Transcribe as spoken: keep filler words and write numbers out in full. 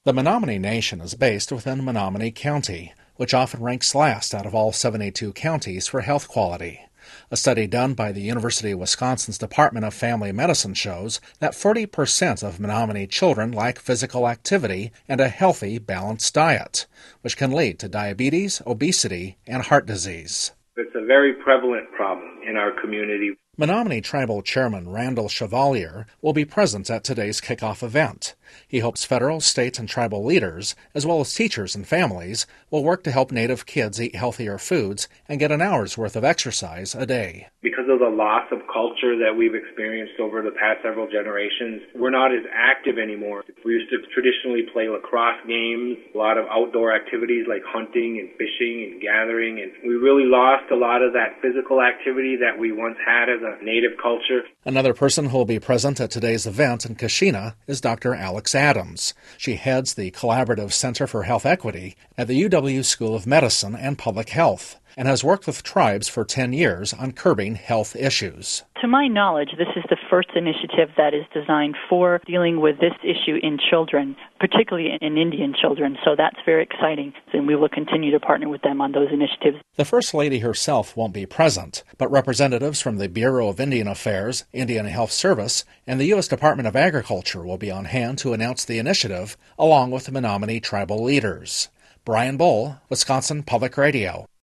The Menominee Nation is based within Menominee County, which often ranks last out of all seventy-two counties for health quality. A study done by the University of Wisconsin's Department of Family Medicine shows that forty percent of Menominee children lack physical activity and a healthy, balanced diet, which can lead to diabetes, obesity, and heart disease. It's a very prevalent problem in our community. Menominee Tribal Chairman Randall Chevalier will be present at today's kickoff event. He hopes federal, state, and tribal leaders, as well as teachers and families, will work to help Native kids eat healthier foods and get an hour's worth of exercise a day. Because of the loss of culture that we've experienced over the past several generations, we're not as active anymore. We used to traditionally play lacrosse games, a lot of outdoor activities like hunting and fishing and gathering, and we really lost a lot of that physical activity that we once had as a Native culture. Another person who will be present at today's event in Keshena is Doctor Alex Adams. She heads the Collaborative Center for Health Equity at the U W School of Medicine and Public Health and has worked with tribes for ten years on curbing health issues. To my knowledge, this is the first initiative that is designed for dealing with this issue in children, particularly in Indian children, so that's very exciting, and we will continue to partner with them on those initiatives. The First Lady herself won't be present, but representatives from the Bureau of Indian Affairs, Indian Health Service, and the U S Department of Agriculture will be on hand to announce the initiative, along with the Menominee tribal leaders. Brian Bull, Wisconsin Public Radio.